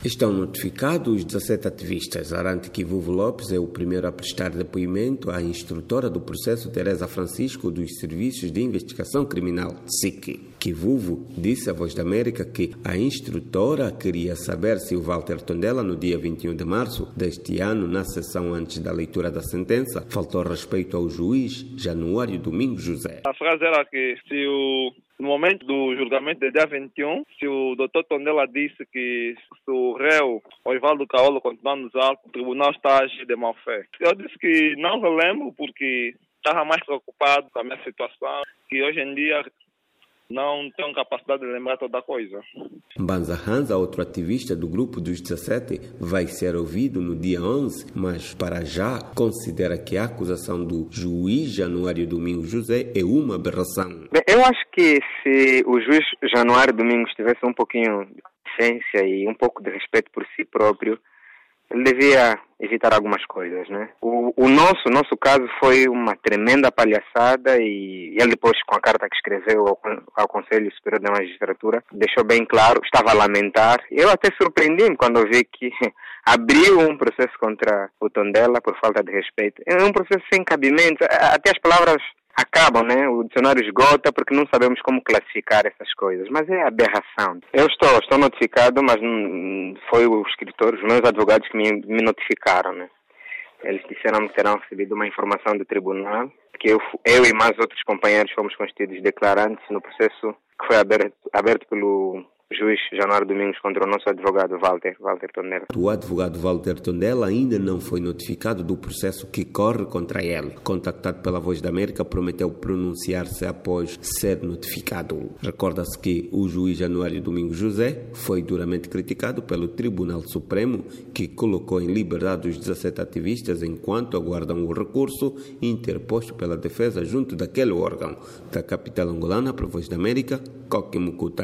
Estão notificados os 17 ativistas. Arante Kivuvu Lopes é o primeiro a prestar depoimento à instrutora do processo, Teresa Francisco, dos Serviços de Investigação Criminal, SIC. Kivuvu disse à Voz da América que a instrutora queria saber se o Walter Tondela, no dia 21 de março deste ano, na sessão antes da leitura da sentença, faltou respeito ao juiz Januário Domingos José. A frase era que no momento do julgamento do dia 21, se o Dr. Tondela disse que se o réu Osvaldo Caolo continuar nos autos, o tribunal está a agir de má-fé. Eu disse que não relembro porque estava mais preocupado com a minha situação, que hoje em dia não tenho capacidade de lembrar toda a coisa. Mbanza Hanza, outro ativista do grupo dos 17, vai ser ouvido no dia 11, mas para já considera que a acusação do juiz Januário Domingos José é uma aberração. Bem, eu acho que se o juiz Januário Domingos tivesse um pouquinho de decência e um pouco de respeito por si próprio, ele devia evitar algumas coisas, né? O nosso caso foi uma tremenda palhaçada e ele depois, com a carta que escreveu ao Conselho Superior da Magistratura, deixou bem claro, estava a lamentar. Eu até surpreendi-me quando eu vi que abriu um processo contra o Tondela por falta de respeito. É um processo sem cabimento, até as palavras acabam, né? O dicionário esgota porque não sabemos como classificar essas coisas, mas é aberração. Eu estou notificado, mas foi o escritor, os meus advogados que me notificaram, né? Eles disseram que terão recebido uma informação do tribunal, que eu e mais outros companheiros fomos constituídos declarantes no processo que foi aberto pelo juiz Januário Domingos contra o nosso advogado Walter Tondela. O advogado Walter Tondela ainda não foi notificado do processo que corre contra ele. Contactado pela Voz da América, prometeu pronunciar-se após ser notificado. Recorda-se que o juiz Januário Domingos José foi duramente criticado pelo Tribunal Supremo, que colocou em liberdade os 17 ativistas enquanto aguardam o recurso interposto pela defesa junto daquele órgão. Da capital angolana para a Voz da América, Coque Mucuta.